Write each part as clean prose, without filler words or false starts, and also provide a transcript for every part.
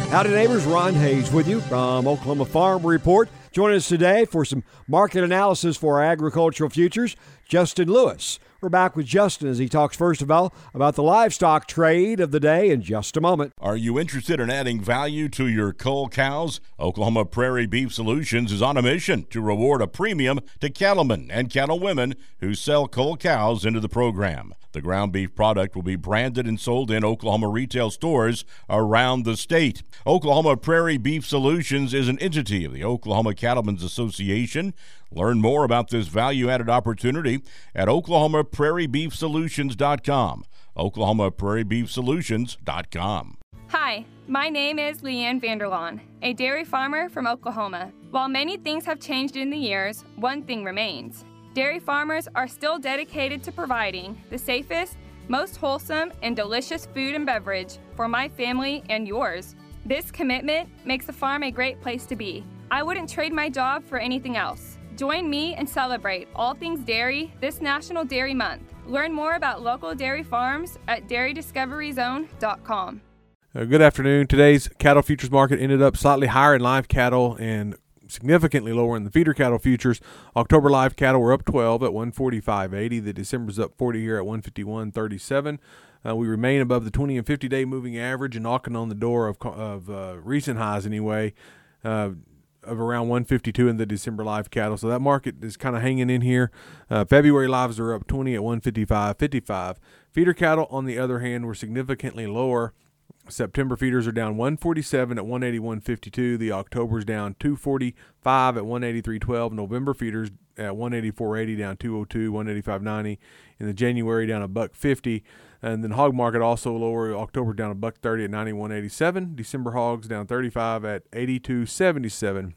Howdy neighbors, Ron Hayes with you from Oklahoma Farm Report. Joining us today for some market analysis for our agricultural futures, Justin Lewis. We're back with Justin as he talks first of all about the livestock trade of the day in just a moment. Are you interested in adding value to your cull cows? Oklahoma Prairie Beef Solutions is on a mission to reward a premium to cattlemen and cattlewomen who sell cull cows into the program. The ground beef product will be branded and sold in Oklahoma retail stores around the state. Oklahoma Prairie Beef Solutions is an entity of the Oklahoma Cattlemen's Association. Learn more about this value-added opportunity at OklahomaPrairieBeefSolutions.com. OklahomaPrairieBeefSolutions.com. Hi, my name is Leanne Vanderlaan, a dairy farmer from Oklahoma. While many things have changed in the years, one thing remains. Dairy farmers are still dedicated to providing the safest, most wholesome, and delicious food and beverage for my family and yours. This commitment makes the farm a great place to be. I wouldn't trade my job for anything else. Join me and celebrate all things dairy this National Dairy Month. Learn more about local dairy farms at dairydiscoveryzone.com. Good afternoon. Today's cattle futures market ended up slightly higher in live cattle and significantly lower in the feeder cattle futures. October live cattle were up 12 at 145.80. The December's up 40 here at 151.37. We remain above the 20 and 50-day moving average and knocking on the door of recent highs anyway, of around 152 in the December live cattle. So that market is kind of hanging in here. February lives are up 20 at 155.55. Feeder cattle, on the other hand, were significantly lower. September feeders are down 147 at 181.52. The October's down 245 at 183.12. November feeders at 184.80 down 202, 185.90. In the January down $1.50. And then hog market also lower. October down $1.30 at 91.87. December hogs down 35 at 82.77.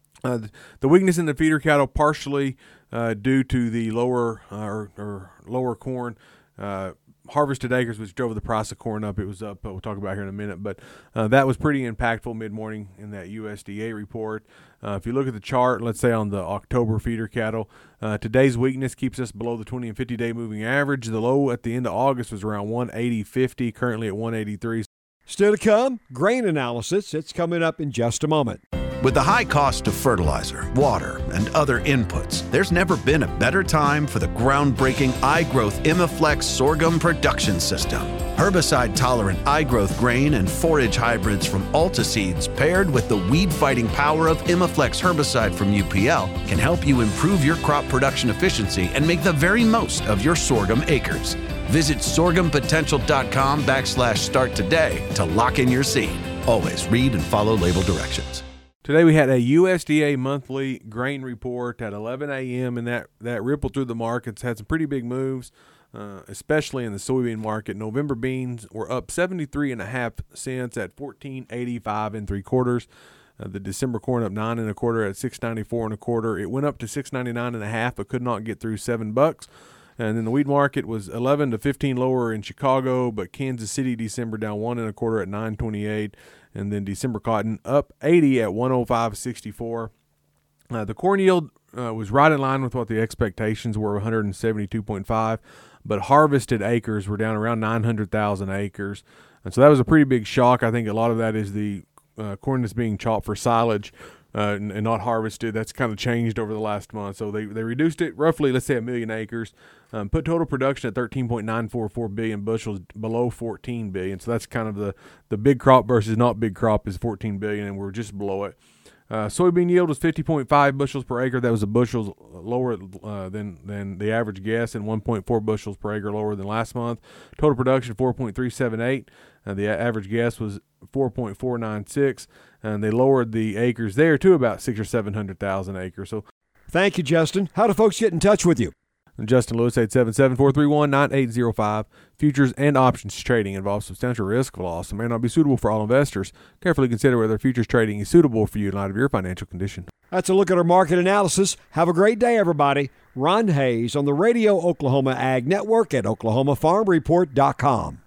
The weakness in the feeder cattle partially due to the lower lower corn harvested acres, which drove the price of corn up. It was up, we'll talk about here in a minute, but that was pretty impactful mid-morning in that USDA report. If you look at the chart, let's say on the October feeder cattle, today's weakness keeps us below the 20 and 50-day moving average. The low at the end of August was around 180.50, currently at 183. Still to come, grain analysis. It's coming up in just a moment. With the high cost of fertilizer, water, and other inputs, there's never been a better time for the groundbreaking iGrowth Imaflex sorghum production system. Herbicide-tolerant iGrowth grain and forage hybrids from Alta Seeds paired with the weed-fighting power of Imaflex herbicide from UPL can help you improve your crop production efficiency and make the very most of your sorghum acres. Visit sorghumpotential.com/start today to lock in your seed. Always read and follow label directions. Today we had a USDA monthly grain report at 11 a.m. and that rippled through the markets, had some pretty big moves, especially in the soybean market. November beans were up 73.5 cents at 14.85 3/4. The December corn up 9 1/4 at 6.94 1/4. It went up to 6.99.5 but could not get through $7. And then the wheat market was 11 to 15 lower in Chicago, but Kansas City December down 1 1/4 at 9.28. And then December cotton up 80 at 105.64. The corn yield was right in line with what the expectations were, 172.5, but harvested acres were down around 900,000 acres. And so that was a pretty big shock. I think a lot of that is the corn that's being chopped for silage and not harvested. That's kind of changed over the last month. So they reduced it roughly, let's say, 1 million acres, put total production at 13.944 billion bushels, below 14 billion. So that's kind of the big crop versus not big crop is 14 billion, and we're just below it. Soybean yield was 50.5 bushels per acre. That was a bushels lower than the average guess, and 1.4 bushels per acre lower than last month. Total production 4.378. The average guess was 4.496, and they lowered the acres there to about 600,000 or 700,000 acres. So, thank you, Justin. How do folks get in touch with you? Justin Lewis, 877-431-9805. Futures and options trading involves substantial risk of loss and may not be suitable for all investors. Carefully consider whether futures trading is suitable for you in light of your financial condition. That's a look at our market analysis. Have a great day, everybody. Ron Hayes on the Radio Oklahoma Ag Network at OklahomaFarmReport.com.